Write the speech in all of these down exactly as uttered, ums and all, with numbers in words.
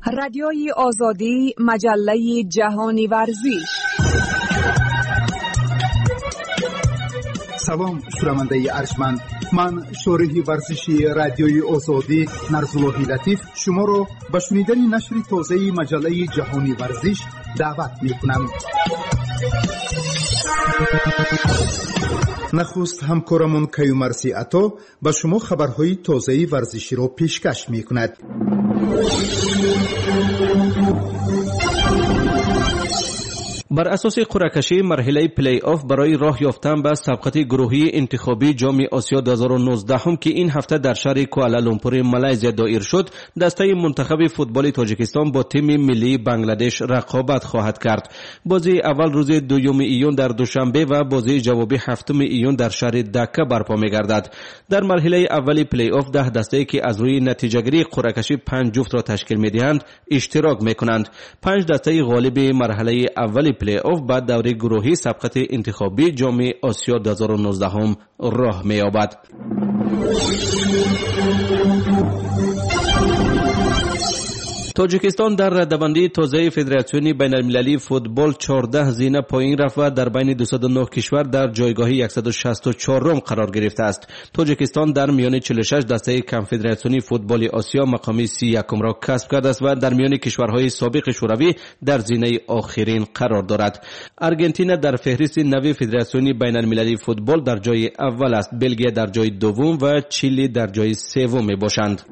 رادیوی آزادی، مجله جهانی ورزش. سلام شنونده ارجمند، من شارح ورزشی رادیوی آزادی نرزاللهی لطیف شما را به شنیدن نشر تازه مجله جهانی ورزش دعوت می‌کنم. نخست همکارمون کیومرثی عطا به شما خبرهای تازه ورزشی را پیشکش می‌کند. بر اساس قرعه کشی مرحله پلی آف برای راه یافتن به سبقت گروهی انتخابی جام آسیا دو هزار و نوزده هم که این هفته در شهر کوالالامپور مالزی دایر شد، دسته منتخب فوتبال تاجیکستان با تیم ملی بنگلادش رقابت خواهد کرد. بازی اول روز دوم ایون در دوشنبه و بازی جوابی هفتم ایون در شهر دکه برپا می‌گردد. در مرحله اولی پلی آف ده دسته که از روی نتیجه‌گیری قرعه کشی پنج جفت را تشکیل می‌دهند اشتراک می‌کنند. پنج دسته غالب مرحله اولی پلی آف بعد دوره گروهی سبقت انتخابی جام آسیا دو هزار و نوزده هم راه می‌یابد. تاجیکستان در رده‌بندی تازه فدراسیون بین المللی فوتبال چهارده زینه پایین رفت و در بین دویست و نه کشور در جایگاه صد و شصت و چهار قرار گرفته است. تاجیکستان در میان چهل و شش دسته کنفدراسیون فوتبال آسیا مقام سی و یک را کسب کرده است و در میان کشورهای سابق شوروی در زینه آخرین قرار دارد. آرژانتین در فهرست نو فدراسیون بین المللی فوتبال در جای اول است، بلژیک در جای دوم و چیلی در جای سوم میباشند.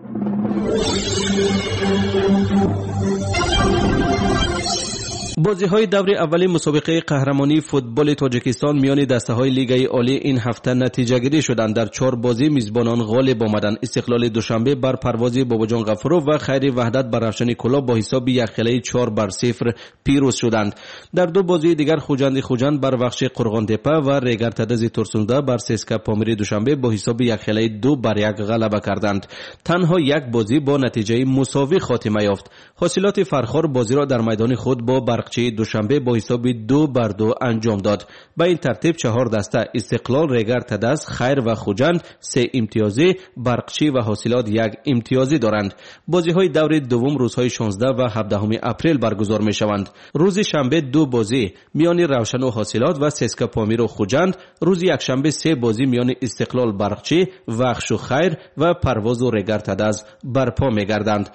بازی‌های دور اولی مسابقه قهرمانی فوتبال تاجیکستان میان دسته‌های لیگ عالی این هفته نتیجه‌گیری شدند. در چهار بازی میزبانان غالب آمدند. استقلال دوشنبه بر پروازی باباجان غفورov و خیر وحدت بر روشن کلاه با حساب یک خیلی چهار بر صفر پیروز شدند. در دو بازی دیگر خوجند خوجند بر بخش قرغان‌تپه و ریگر تدز تورسونده بر سسکا پامیری دوشنبه با حساب یک خیلی دو بر یک غلبه کردند. تنها یک بازی با نتیجه مساوی خاتمه یافت. حاصلات فرخار بازی را در میدان خود با برقچی دوشنبه با حساب دو بر دو انجام داد. به این ترتیب چهار دسته استقلال، ریگر تدز، خیر و خوجند سه امتیازی، برقچی و حاصلات یک امتیازی دارند. بازی های دور دوم روزهای شانزده و هفدهم اپریل برگزار می شوند. روز شنبه دو بازی میان روشن و حاصلات و سسکا پامیر و خوجند، روز یکشنبه سه بازی میان استقلال، برقچی، وخش و خیر و پرواز و ریگر تدز برپا می گردند.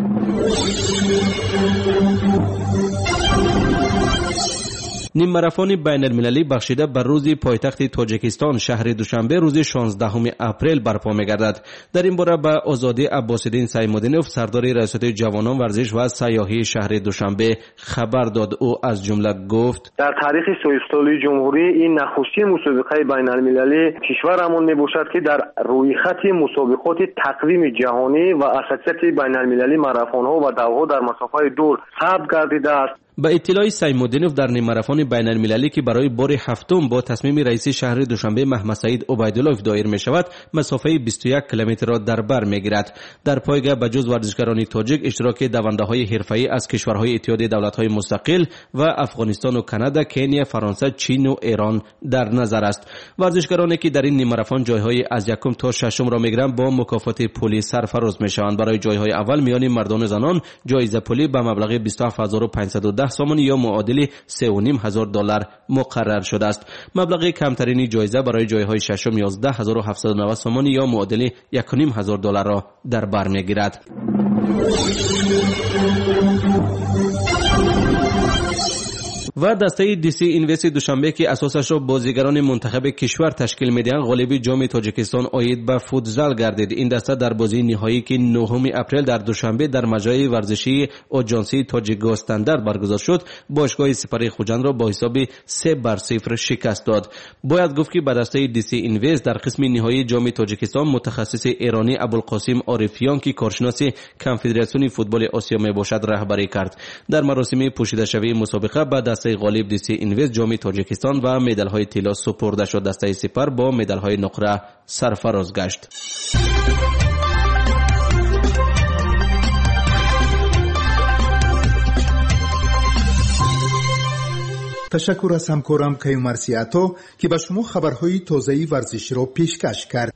نیم ماراتون بین المللی بخشیده بر روز پایتخت تاجیکستان شهر دوشنبه روز شانزدهم اپریل برپا می‌گردد. در این باره به آزادی عباس‌الدین سیمودینوف سردار ریاست جوانان ورزش و سیاحی شهر دوشنبه خبر داد. او از جمله گفت: در تاریخ سوئیسطالی جمهوری این نخستین مسابقه بین المللی کشورمان میباشد که در روی خط مسابقات تقویم جهانی و اساسیت بین المللی ماراتون‌ها و دوها در مسافت دور ثبت گردیده است. با اطلاع سیمودینوف در نیم ماراتون بین المللی که برای بار هفتم با تصمیم رئیس شهر دوشنبه محمد سعید عبیدالله دایر می شود، مسافه بیست و یک کیلومتر را در بر می گیرد. در پایگاه به جز ورزشکاران تاجیک اشتراک دونده های حرفه‌ای از کشورهای اتحادیه دولت های مستقل و افغانستان و کانادا، کنیا، فرانسه، چین و ایران در نظر است. ورزشکارانی که در این نیم ماراتون جایهای از یکم تا ششم را می گیرند با مکافات پولی سرفراز می شوند. برای جایهای اول میان مردان و زنان جایزه پولی به مبلغ بیست و هفت هزار و پانصد و ده سومانی یا معادل سه و نیم هزار دلار مقرر شده است. مبلغ کمترین جایزه برای جایهای ششم یازده هزار و هفتصد و نود سومانی یا معادل یک و نیم هزار دلار را در بر میگیرد. و دسته دی سی اینوست دوشنبه که اساسش را بازیگران منتخب کشور تشکیل میدهند غالب جام تاجیکستان آید به فوتزال گردید. این دسته در بازی نهایی که نهم اپریل در دوشنبه در مجرای ورزشی آژانسی تاجیک استاندارد برگزار شد، باشگاه سپری خوجند را با حساب سه بر صفر شکست داد. باید گفت که به دسته دی سی اینوست در قسم نهایی جام تاجیکستان متخصص ایرانی ابوالقاسم عارفیان که کارشناس کنفدراسیون فوتبال آسیا میباشد رهبری کرد. در مراسم پوشیده شوی مسابقه به دسته غالب دی سی اینوست جام تاجیکستان و مدال های طلا سپرده شد. دسته سپر با مدال های نقره سرفراز گشت. تشکر از همکارم کیومرثی عطا که به شما خبرهای تازه ورزشی را پیشکش کرد.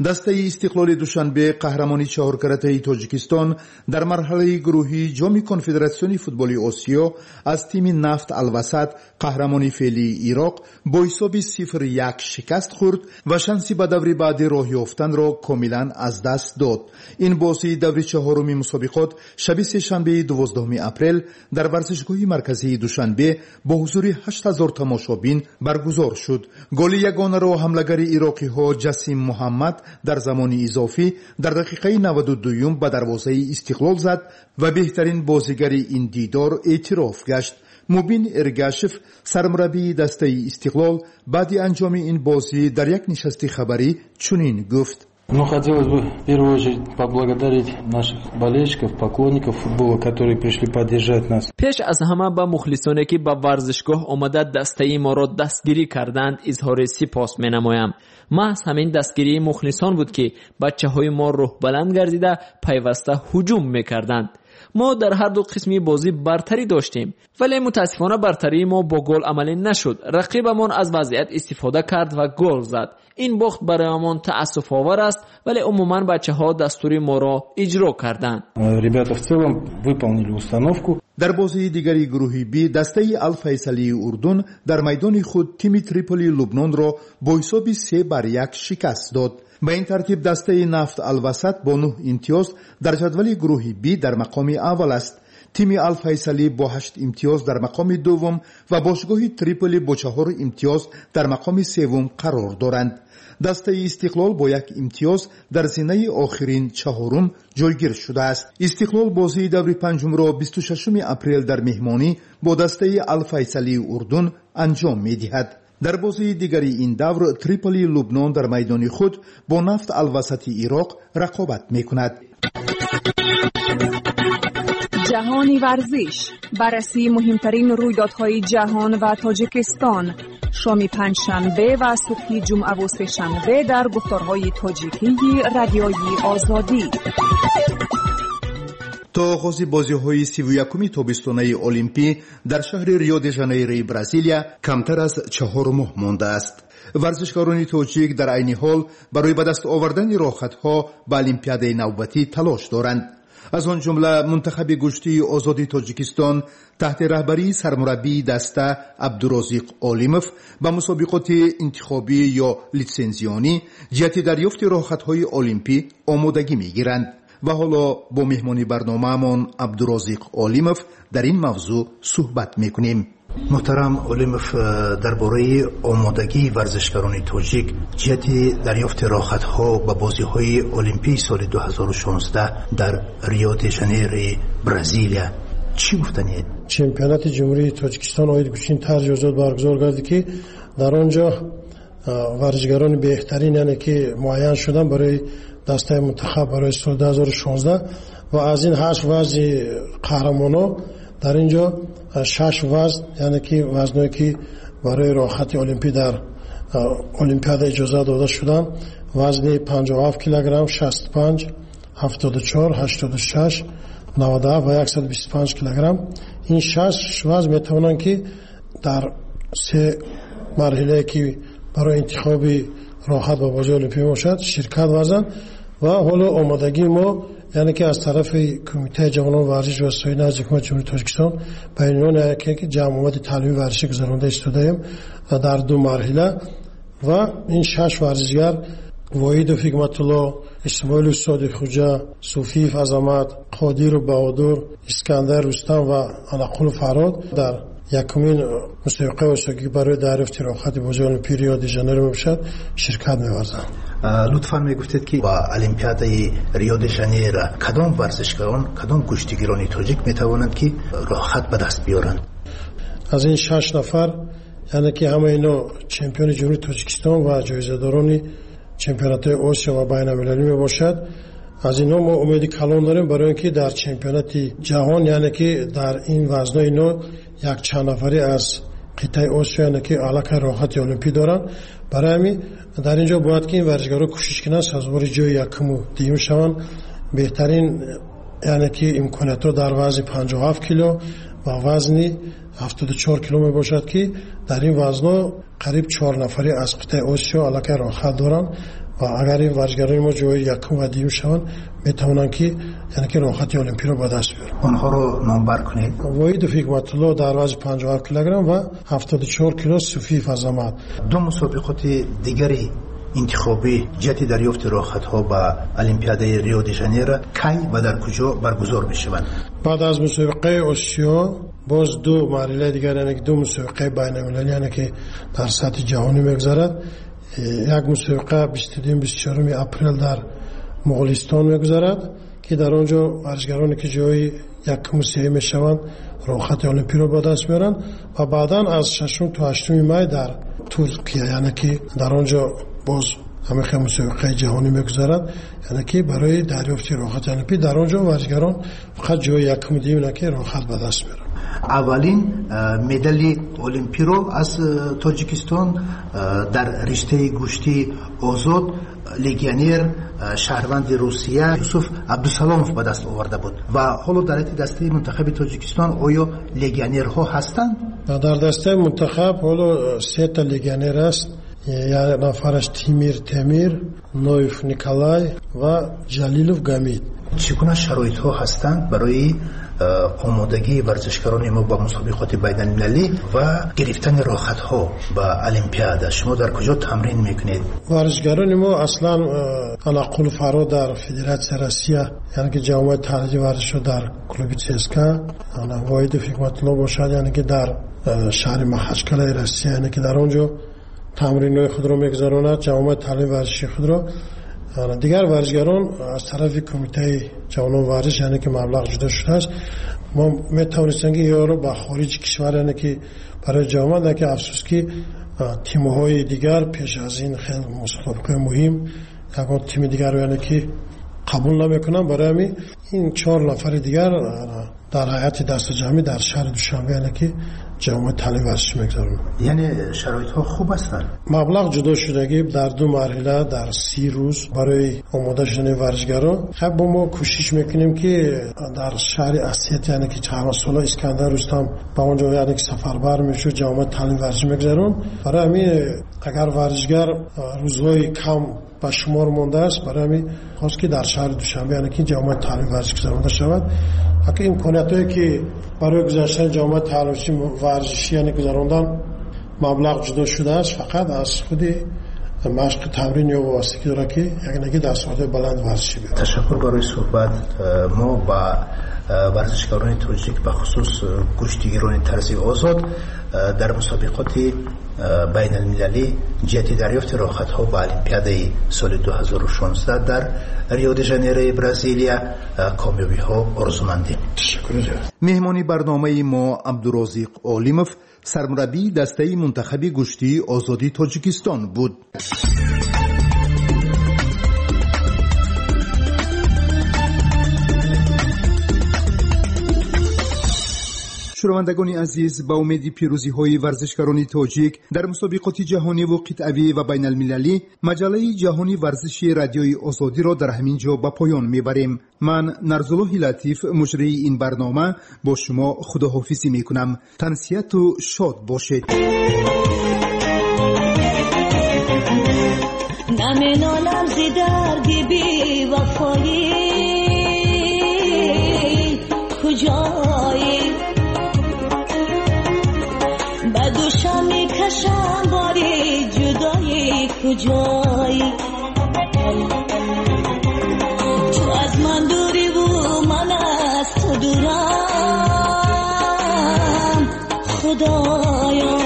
дастаи истиқлоли душанбе қаҳрамони чаҳоркаратаи тоҷикистон дар марҳалаи гурӯҳии ҷоми конфедератсиони футболи осиё аз тими нафт алвасат қаҳрамони феълии ироқ бо ҳисоби сифр як шикаст хӯрд ва шанси ба даври баъди роҳ ёфтанро комилан аз даст дод. ин бозии даври чаҳоруми мусобиқот шаби сешанбеи дувоздуҳуми апрел дар варзишгоҳи марказии душанбе бо ҳузури ҳашт ҳазор тамошобин баргузор шуд. голи ягонаро ҳамлагари ироқиҳо ҷасим муҳаммад дар замони изофӣ дар дақиқаи наваду дуюм ба дарвозаи истиқлол зад ва беҳтарин бозигари ин дидор эътироф гашт. мубин эргашев, сармураббии дастаи истиқлол, баъди анҷоми ин бозӣ дар як нишасти хабарӣ чунин гуфт: Ну, хотелось бы в первую очередь поблагодарить наших болельщиков, поклонников футбола, которые пришли поддержать нас. пеш аз ҳама ба мухлисоне ки ба варзишгоҳ омада дастаи моро дастгирӣ карданд изҳори сипос менамоям. маҳз ҳамин дастгирии мухлисон буд ки бачаҳои мо рӯҳбаланд гардида пайваста ҳуҷум мекарданд. мо дар ҳар ду қисми бозӣ бартарӣ доштем, вале мутаассифона бартарии мо бо гол амалӣ нашуд. рақибамон аз вазъият истифода кард ва гол зад. ин бохт бароямон таассуфовар аст, вале умуман бачаҳо дастури моро иҷро карданд. Ребята в целом выполнили установку. дар бозии дигари гурӯҳи би дастаи Ал-Файсалии Урдун дар майдони худ тими Триполи Лубнонро бо ҳисоби се бар як шикаст дод. ба ин тартиб дастаи нафт алвасат бо нӯҳ имтиёз дар ҷадвали гурӯҳи би дар мақоми аввал аст. тими Ал-Файсалӣ бо ҳашт имтиёз дар мақоми дуввум ва бошгоҳи Триполи бо чаҳор имтиёз дар мақоми севум қарор доранд. дастаи истиқлол бо як имтиёз дар зинаи охирин чаҳорум ҷойгир шудааст. истиқлол бозии даври панҷумро бисту шашуми апрел дар меҳмонӣ бо дастаи Ал-Файсалии Урдун анҷом медиҳад. дар бозии дигари ин давр Триполи Лубнон дар майдони худ бо нафт алвасати ироқ рақобат мекунад. جهانی ورزش، بررسی مهمترین رویدادهای جهان و تاجیکستان، شام پنجشنبه و صبح جمعه و سه‌شنبه در گفتارهای تاجیکی رادیوی آزادی. تا آغاز بازی‌های سی و یکم تابستانه المپی در شهر ریو د ژانیروی برزیلیا کمتر از چهار ماه مانده است. ورزشکاران تاجیک در عین حال برای به دست آوردن راحت‌ها به المپیاد نوبتی تلاش دارند. از آن جمله منتخب گشتی آزادی تاجیکستان تحت رهبری سرمربی دسته عبدالرزاق علیموف به مسابقات انتخابی یا لیسنزیانی جهت دریافت راحت‌های المپی آمادگی می‌گیرند. و حالا با مهمانی برنامه‌مان عبدالرزاق علیموف در این موضوع صحبت می‌کنیم. محترم علیموف، درباره آمادگی ورزشکاران تاجیک جهت دریافت راحت‌ها به بازی‌های المپی سال دو هزار و شانزده در ریو د ژانیرو برزیلیا چی گفتنید؟ چمپیونات جمهوری تاجیکستان اوید گوشین تجهیزات برگزار کرد که در آنجا ورزشکاران بهترین یعنی که معین شدن برای دسته منتخب برای سال دو هزار و شانزده و از این هشت وزن قهرمانا در اینجا شش وزن یعنی که وزنایی که برای راحت المپی در المپیاد اجازه داده شدن وزن پنجاه و هفت کیلوگرم، شصت و پنج، هفتاد و چهار، هشتاد و شش، نود و هفت و صد و بیست و پنج کیلوگرم. این شش وزن میتوانند که در سه مرحله که برای انتخاب راحت با بازی المپی باشد شرکت ورزند و حالا آمادگی ما یعنی که از طرف کمیته جوانان ورزش و سایر نزد حکومت جمهوری تاجیکستان به عنوان یک جمع آمد تعلیمی ورزشی گذرانده ایستاده‌ایم در دو مرحله و این شش ورزشگر وحید حکمت الله، اسماعیل صادق خوجا، صوفی عظمت، قادر بهادر، اسکندر رستم و انقل فراد در یکمین مسابقه اسیایی برای دریافت راحت بازی المپی ریو د ژانیرو باشد شرکت می‌ورزند. لطفاً میگفتید که با المپیاد ریو د ژانیرو کدام ورزشکاران کدام کشتیگیران تاجیک میتوانند که راحت به دست بیارند؟ از این شش نفر یعنی که همه اینا چمپیون جمهوری تاجیکستان و جایزه‌داران چمپیونات آسیا و بین‌المللی میباشد. از اینا ما امیدی کلان داریم برای اینکه در چمپیونات جهان یعنی که در این وزن‌ها اینا یک چند نفری از قطعه آسیا یعنی که علاقه راحت المپی دارن. برای همین در اینجا باید که این ورزشکارا کوشش کنند سازوار جای یکم و دیوم شوند. بهترین یعنی که امکانات در وزن پنجاه و هفت کیلو و وزن هفتاد و چهار کیلو می باشد که در این وزن‌ها قریب چهار نفری از قطعه آسیا علاقه راحت دارن و اگر این ورزشکاران ما جای یکم و دوم شوند میتونن که یعنی که راحتی المپیک رو به دست بیارن. آنها رو نامبر کنید. وحید فیکمت الله در وزن پنجاه و هفت کیلوگرم و هفتاد و چهار کیلو صوفی فضامت. دو مسابقات دیگری انتخابی جهت دریافت راحت‌ها به المپیادای ریو دی ژانیرو کی و در کجا برگزار می‌شوند؟ بعد از مسابقه آسیا باز دو مرحله دیگر یعنی دو مسابقه بین‌المللی یعنی که در سطح جهانی می‌گذرد. یک مسابقه بیست و دو بیست و چهار اپریل در مغولستان می‌گذرد که در آنجا ورزشکارانی که جای یک مسابقه می‌شوند راحت المپیک رو به دست میارن و بعداً از ششم تا هشتم می در ترکیه یعنی که در آنجا باز همه مسابقه جهانی میگذرد یعنی که برای دریافت راحت المپیک در آنجا ورزشکاران فقط جای یکم دیگه که راحت به دست میارن. اولین مدال المپیک رو از تاجیکستان در رشته گشتی آزاد لگیونر شهروند روسیه یوسف عبدالسلاموف به دست آورده بود و حالا در دسته منتخب تاجیکستان آیا لگیونرها هستند؟ در دسته منتخب حالا سه تا لگیونر است. یک نفرش تیمیر تیمیر، نویف نیکولای و جلیلوف گامید. چگونه شرایط ها هستند برای آمادگی ورزشکاران ما با مسابقات بین‌المللی و گرفتن راحت ها به المپیاد؟ شما در کجا تمرین میکنید؟ ورزشکاران ما اصلا تنقل فرا در فدراسیون روسیه یعنی که جامعه ترجیح ورزش در کلوب چسکا واحد فیکمت الله باشد یعنی که در شهر مخچکل روسیه یعنی که در اونجا تمرین خود را میگذراند جامعه تعلیم ورزشی خود را. دیگر ورزشکاران از طرف کمیته جوانان ورزش یعنی که مبلغ جدا شده است ما میتوانستیم که یا رو به خارج کشور یعنی که برای جامعه نه که افسوس که تیم‌های دیگر پیش از این خیلی مسابقه مهم یکان تیم دیگر یعنی که قبول نمیکنن برای همین این چهار نفر دیگر در هیئت دست جمعی در شهر دوشنبه یعنی که جامعه تعلیم ورزشی میگذارن. یعنی شرایط ها خوب هستند. مبلغ جدا شدگی در دو مرحله در سی روز برای آماده شدن ورزشکارا. خب ما کوشش میکنیم که در شهر اسیت یعنی که چهار ساله اسکندر رستم با اونجا یعنی که سفربر میشه جامعه تعلیم ورزشی میگذارن. برای همین اگر ورزشکار روزهای کم با شمار مونده است برای همین خواست که در شهر دوشنبه یعنی که جامعه تعلیم ورزشی گذرانده شود. اگه امکاناتی که برای گذاشتن جامعه تعلیم ورزشی یعنی گذراندن مبلغ جدا شده است فقط از خود مشق تمرین یا واسطه داره که یعنی که دستاورد بلند ورزشی بیاد. تشکر برای صحبت. ما با ورزشکاران تاجیک به خصوص کشتیگیران طرزی آزاد در مسابقات بین المللی جهت دریافت راحت ها به المپیادای سال دو هزار و شانزده در ریو دی ژانیرو برزیلیا کامیابی ها آرزومندیم. تشکر. مهمانی برنامه ما عبدالرزاق عالموف سرمربی دسته منتخب گشتی آزادی تاجیکستان بود. شنوندگان عزیز، با امید پیروزی های ورزشکاران تاجیک در مسابقات جهانی و قطعی و بین المللی مجله جهانی ورزشی رادیوی آزادی را در همین جا به پایان میبریم. من نرزالله لطیف مجری این برنامه با شما خداحافظی میکنم. تنسیت و شاد باشید. نمینالم زی دردی بی وفایی کجایی بدوشم میکشم باری جدایی کجایی تو از من دوری و من از تو دورم خدایا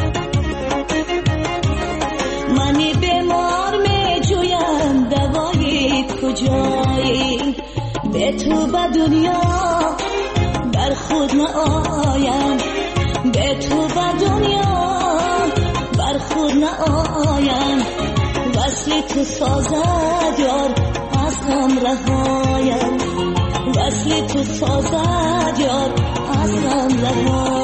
منی بیمار میجویم دوایی کجایی به تو به دنیا بر خود نآیم به تو به دنیا بر خود نآیم وصل تو سازد یار از غم رهایم وصل تو سازد یار از غم رهایم